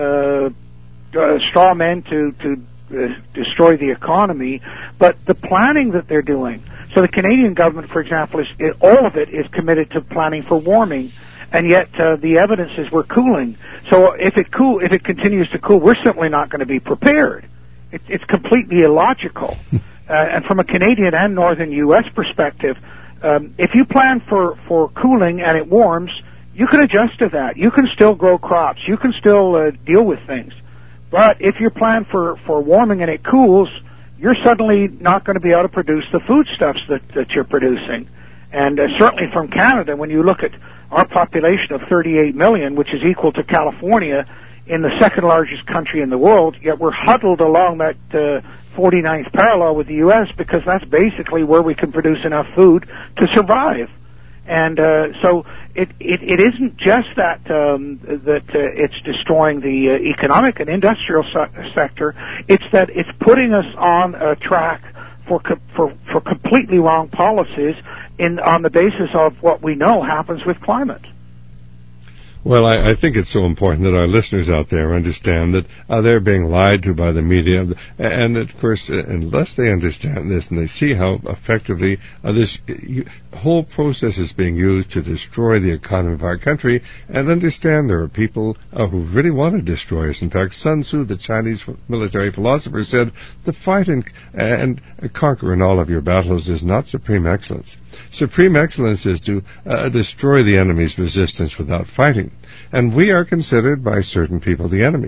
men to destroy the economy, but the planning that they're doing. So the Canadian government, for example, all of it is committed to planning for warming, and yet the evidence is we're cooling. So if it continues to cool, we're simply not going to be prepared. It's completely illogical. And from a Canadian and northern U.S. perspective, if you plan for cooling and it warms, you can adjust to that. You can still grow crops. You can still deal with things. But if you plan for warming and it cools, you're suddenly not going to be able to produce the foodstuffs that you're producing. And certainly from Canada, when you look at our population of 38 million, which is equal to California in the second largest country in the world, yet we're huddled along that 49th parallel with the U.S. because that's basically where we can produce enough food to survive. And so it isn't just that it's destroying the economic and industrial sector. It's that it's putting us on a track for completely wrong policies on the basis of what we know happens with climate. Well, I think it's so important that our listeners out there understand that they're being lied to by the media. And, of course, unless they understand this and they see how effectively this whole process is being used to destroy the economy of our country, and understand there are people who really want to destroy us. In fact, Sun Tzu, the Chinese military philosopher, said, "To fight and conquer in all of your battles is not supreme excellence. Supreme excellence is to destroy the enemy's resistance without fighting." And we are considered by certain people the enemy.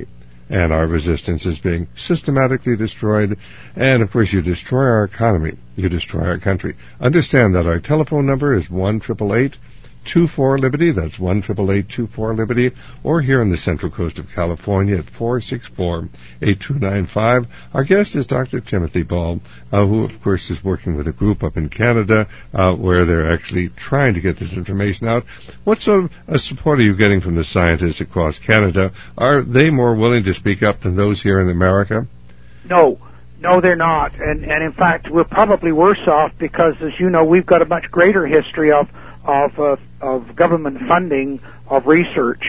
and our resistance is being systematically destroyed. And, of course, you destroy our economy, you destroy our country. Understand that our telephone number is 1-888-24-LIBERTY. That's 1-888-24-LIBERTY. Or here on the Central Coast of California at 464-8295. Our guest is Dr. Timothy Ball, who, of course, is working with a group up in Canada where they're actually trying to get this information out. What sort of support are you getting from the scientists across Canada? Are they more willing to speak up than those here in America? No, they're not. And in fact, we're probably worse off because, as you know, we've got a much greater history of government funding of research.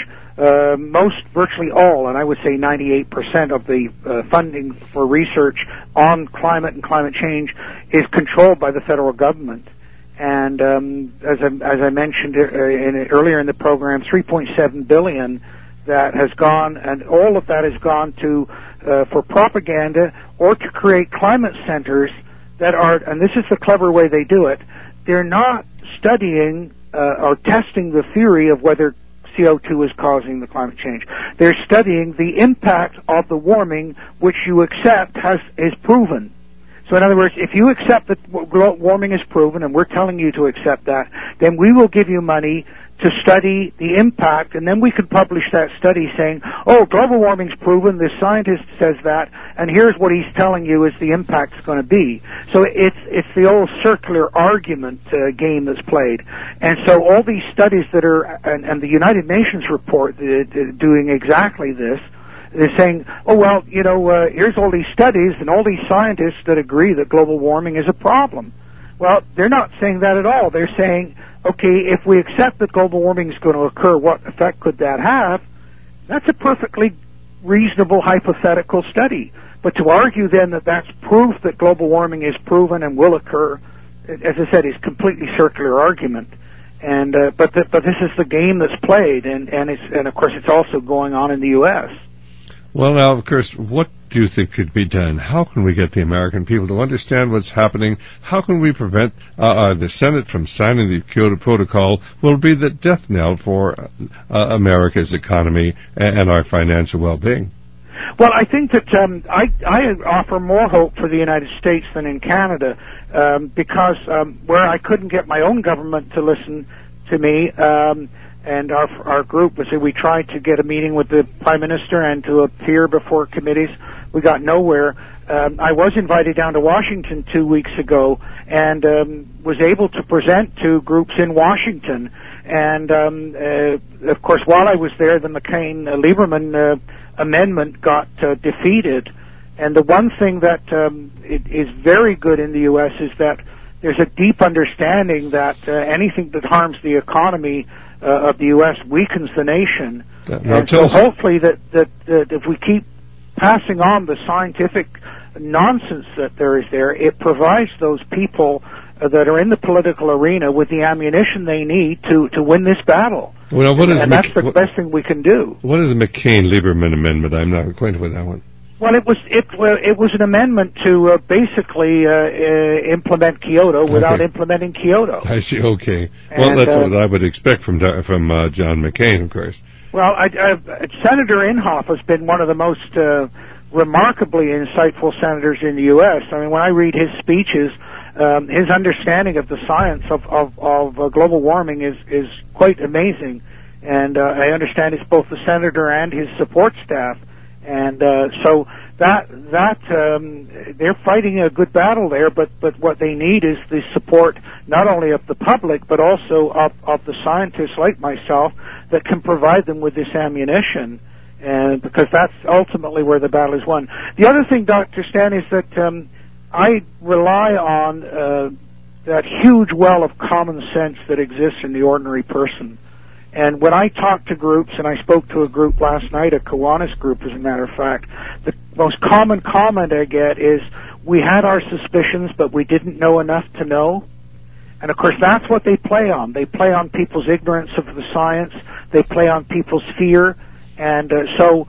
Virtually all, and I would say 98% of the funding for research on climate and climate change is controlled by the federal government. And as I mentioned earlier in the program, $3.7 billion that has gone, and all of that has gone to for propaganda or to create climate centers that are, and this is the clever way they do it, they're not studying or testing the theory of whether CO2 is causing the climate change. They're studying the impact of the warming, which you accept is proven. So in other words, if you accept that warming is proven, and we're telling you to accept that, then we will give you money to study the impact, and then we could publish that study saying, oh, global warming's proven, this scientist says that, and here's what he's telling you is the impact's going to be. So it's the old circular argument game that's played. And so all these studies that are, and the United Nations report doing exactly this, they're saying, oh, well, here's all these studies and all these scientists that agree that global warming is a problem. Well, they're not saying that at all. They're saying, okay, if we accept that global warming is going to occur, what effect could that have? That's a perfectly reasonable hypothetical study. But to argue then that that's proof that global warming is proven and will occur, as I said, is completely circular argument. And but this is the game that's played, and of course it's also going on in the U.S. Well, now, of course, what do you think could be done? How can we get the American people to understand what's happening? How can we prevent the Senate from signing the Kyoto Protocol? Will be the death knell for America's economy and our financial well-being. Well, I think that I offer more hope for the United States than in Canada because where I couldn't get my own government to listen to me, and our group, we tried to get a meeting with the Prime Minister and to appear before committees. We got nowhere. I was invited down to Washington 2 weeks ago and was able to present to groups in Washington. And, of course, while I was there, the McCain-Lieberman amendment got defeated. And the one thing that is very good in the U.S. is that there's a deep understanding that anything that harms the economy of the U.S. weakens the nation. And so hopefully that if we keep passing on the scientific nonsense that there is there, it provides those people that are in the political arena with the ammunition they need to win this battle. Well, that's the best thing we can do. What is the McCain-Lieberman amendment? I'm not acquainted with that one. Well, it was an amendment to basically implement Kyoto without implementing Kyoto. I see. Okay. Well, that's what I would expect from John McCain, of course. Well, Senator Inhofe has been one of the most remarkably insightful senators in the U.S. I mean, when I read his speeches, his understanding of the science of global warming is quite amazing, and I understand it's both the senator and his support staff. And so that they're fighting a good battle there, but what they need is the support not only of the public but also of the scientists like myself that can provide them with this ammunition, and because that's ultimately where the battle is won. The other thing, Dr. Stan, is that I rely on that huge well of common sense that exists in the ordinary person. And when I talk to groups, and I spoke to a group last night, a Kiwanis group, as a matter of fact, the most common comment I get is, we had our suspicions, but we didn't know enough to know. And of course, that's what they play on. They play on people's ignorance of the science. They play on people's fear. And so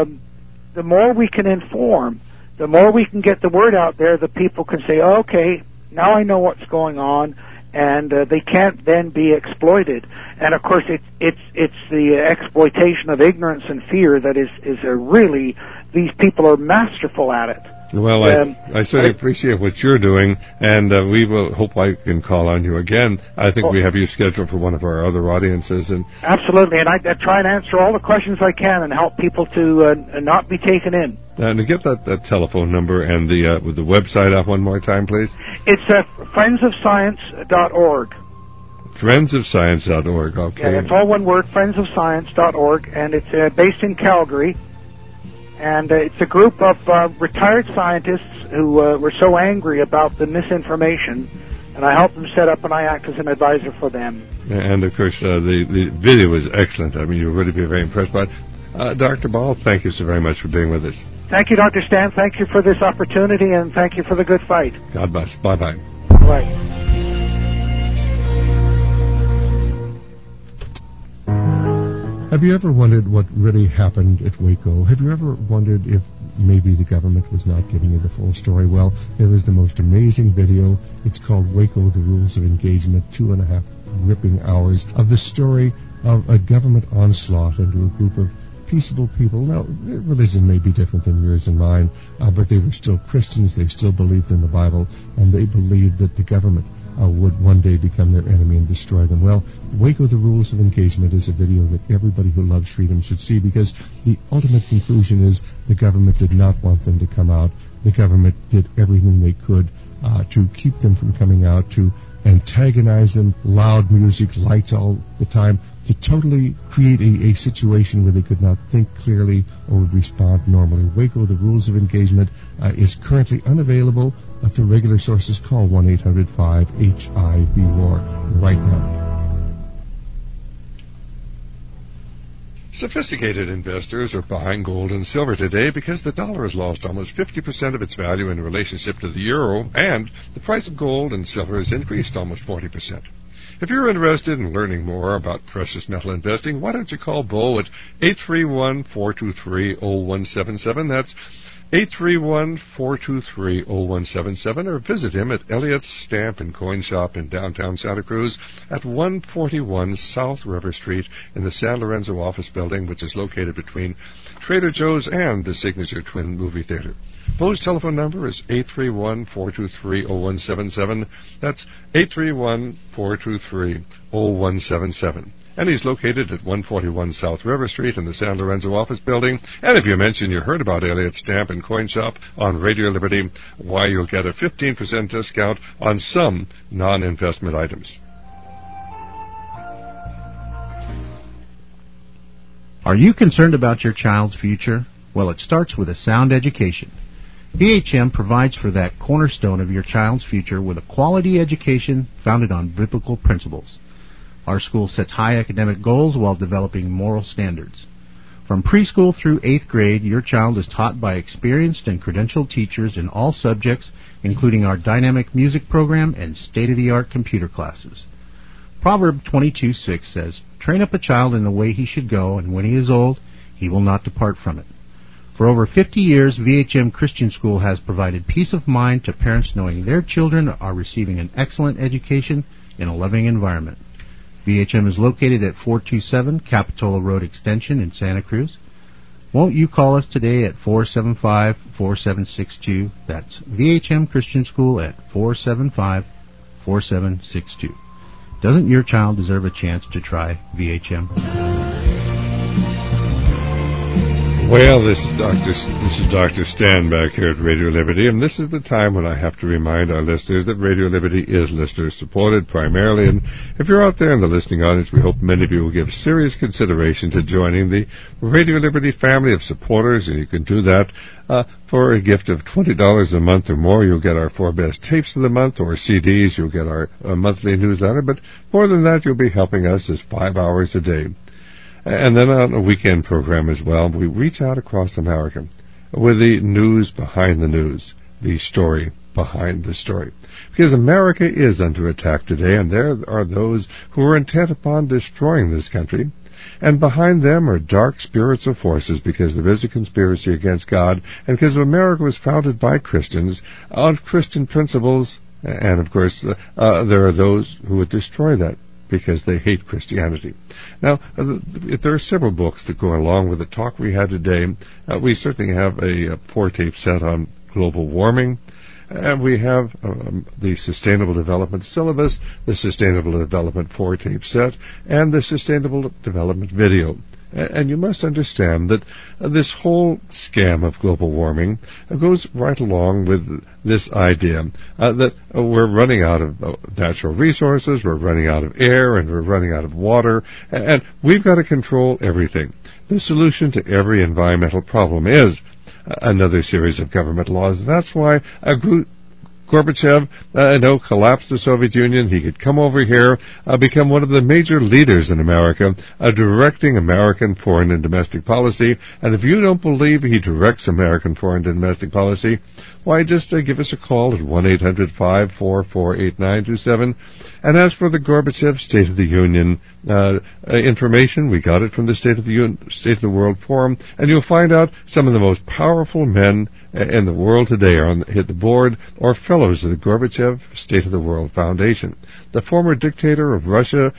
the more we can inform, the more we can get the word out there, the people can say, oh, okay, now I know what's going on. and they can't then be exploited. And of course, it's the exploitation of ignorance and fear that is a really, these people are masterful at it. Well, I certainly appreciate what you're doing, and we will hope I can call on you again. I think we have you scheduled for one of our other audiences. And absolutely, and I try and answer all the questions I can and help people to not be taken in. And to get that telephone number and the website up one more time, please. It's friendsofscience.org. Friendsofscience.org, okay. Yeah, it's all one word, friendsofscience.org, and it's based in Calgary. And it's a group of retired scientists who were so angry about the misinformation, and I help them set up, and I act as an advisor for them. And, of course, the video is excellent. I mean, you'll really be very impressed by it. Dr. Ball, thank you so very much for being with us. Thank you, Dr. Stan. Thank you for this opportunity, and thank you for the good fight. God bless. Bye-bye. Bye. Have you ever wondered what really happened at Waco? Have you ever wondered if maybe the government was not giving you the full story? Well, there is the most amazing video. It's called Waco, The Rules of Engagement, 2.5 ripping hours of the story of a government onslaught into a group of peaceable people. Now, their religion may be different than yours and mine, but they were still Christians. They still believed in the Bible, and they believed that the government would one day become their enemy and destroy them. Well, Waco, The Rules of Engagement is a video that everybody who loves freedom should see, because the ultimate conclusion is the government did not want them to come out. The government did everything they could to keep them from coming out, to antagonize them, loud music, lights all the time, to totally create a situation where they could not think clearly or would respond normally. Waco, The Rules of Engagement is currently unavailable through regular sources. Call 1-800-5-HIV-WAR right now. Sophisticated investors are buying gold and silver today because the dollar has lost almost 50% of its value in relationship to the euro, and the price of gold and silver has increased almost 40%. If you're interested in learning more about precious metal investing, why don't you call Bo at 831-423-0177. That's 831-423-0177, or visit him at Elliott's Stamp and Coin Shop in downtown Santa Cruz at 141 South River Street in the San Lorenzo office building, which is located between Trader Joe's and the Signature Twin Movie Theater. Bo's telephone number is 831-423-0177. That's 831-423-0177. And he's located at 141 South River Street in the San Lorenzo office building. And if you mention you heard about Elliott's Stamp and Coin Shop on Radio Liberty, why, you'll get a 15% discount on some non-investment items. Are you concerned about your child's future? Well, it starts with a sound education. VHM provides for that cornerstone of your child's future with a quality education founded on biblical principles. Our school sets high academic goals while developing moral standards. From preschool through 8th grade, your child is taught by experienced and credentialed teachers in all subjects, including our dynamic music program and state-of-the-art computer classes. Proverb 22:6 says, "Train up a child in the way he should go, and when he is old, he will not depart from it." For over 50 years, VHM Christian School has provided peace of mind to parents knowing their children are receiving an excellent education in a loving environment. VHM is located at 427 Capitola Road Extension in Santa Cruz. Won't you call us today at 475-4762? That's VHM Christian School at 475-4762. Doesn't your child deserve a chance to try VHM? Well, this is Dr. Stan back here at Radio Liberty, and this is the time when I have to remind our listeners that Radio Liberty is listener-supported primarily, and if you're out there in the listening audience, we hope many of you will give serious consideration to joining the Radio Liberty family of supporters, and you can do that for a gift of $20 a month or more. You'll get our 4 best tapes of the month, or CDs. You'll get our monthly newsletter, but more than that, you'll be helping us as 5 hours a day. And then on a weekend program as well, we reach out across America with the news behind the news, the story behind the story. Because America is under attack today, and there are those who are intent upon destroying this country. And behind them are dark spiritual forces, because there is a conspiracy against God, and because America was founded by Christians on Christian principles And, of course, there are those who would destroy that because they hate Christianity. Now, there are several books that go along with the talk we had today. We certainly have a 4-tape set on global warming. And we have the Sustainable Development Syllabus, the Sustainable Development 4-tape set, and the Sustainable Development video. And you must understand that this whole scam of global warming goes right along with this idea that we're running out of natural resources, we're running out of air, and we're running out of water, and we've got to control everything. The solution to every environmental problem is another series of government laws. That's why Gorbachev, collapsed the Soviet Union. He could come over here, become one of the major leaders in America, directing American foreign and domestic policy. And if you don't believe he directs American foreign and domestic policy, why, just give us a call at 1-800-544-8927. And as for the Gorbachev State of the Union information, we got it from the State of the World Forum, and you'll find out some of the most powerful men in the world today are hit the board or fellows of the Gorbachev State of the World Foundation. The former dictator of Russia,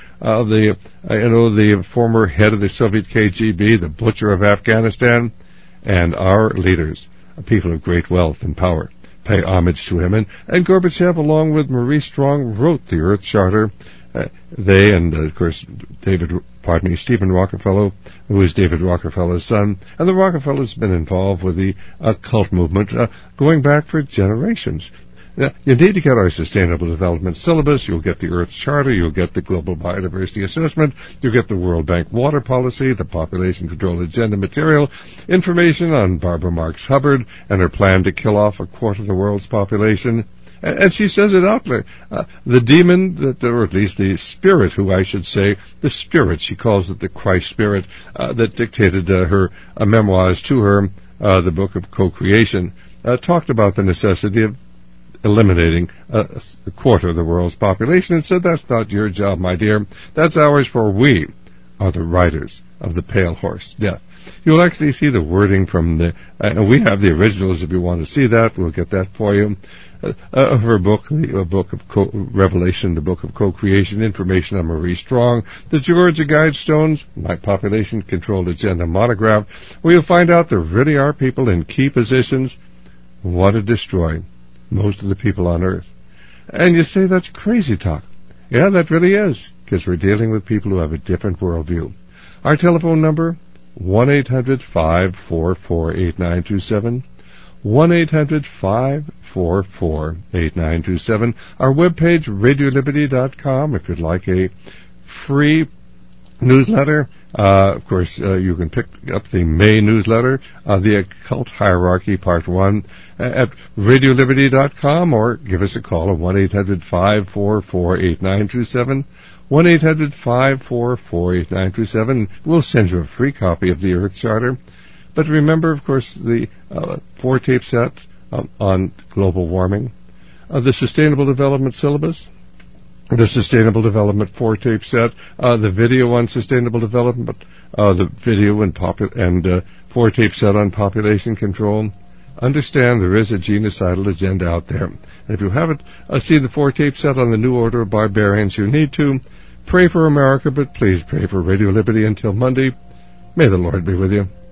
the former head of the Soviet KGB, the butcher of Afghanistan, and our leaders, people of great wealth and power, pay homage to him. And Gorbachev, along with Maurice Strong, wrote the Earth Charter. They and, of course, Stephen Rockefeller, who is David Rockefeller's son. And the Rockefellers have been involved with the cult movement going back for generations. You need to get our Sustainable Development Syllabus. You'll get the Earth Charter. You'll get the Global Biodiversity Assessment. You'll get the World Bank Water Policy, the Population Control Agenda material, information on Barbara Marx Hubbard and her plan to kill off a quarter of the world's population. And she says it outly. The demon, or at least the spirit, the spirit, she calls it the Christ spirit, that dictated her memoirs to her, the book of Co-Creation, talked about the necessity of eliminating a quarter of the world's population and said, that's not your job, my dear. That's ours, for we are the riders of the pale horse, death. You'll actually see the wording from and we have the originals if you want to see that. We'll get that for you. Her book, the book of Revelation, the book of Co-Creation, information on Marie Strong, the Georgia Guidestones, my Population Control Agenda monograph, where you'll find out there really are people in key positions who want to destroy most of the people on Earth. And you say that's crazy talk. Yeah, that really is, because we're dealing with people who have a different worldview. Our telephone number, 1-800-544-8927, 1-800-544-8927. Our webpage, RadioLiberty.com, if you'd like a free newsletter. Of course, you can pick up the May newsletter, The Occult Hierarchy, Part 1, at RadioLiberty.com, or give us a call at 1-800-544-8927, 1-800-544-8927. We'll send you a free copy of the Earth Charter. But remember, of course, the 4-tape set on global warming, the Sustainable Development Syllabus, the Sustainable Development 4-tape set, the video on Sustainable Development, the video and 4-tape set on population control. Understand there is a genocidal agenda out there. And if you haven't seen the 4-tape set on the New Order of Barbarians, you need to. Pray for America, but please pray for Radio Liberty until Monday. May the Lord be with you.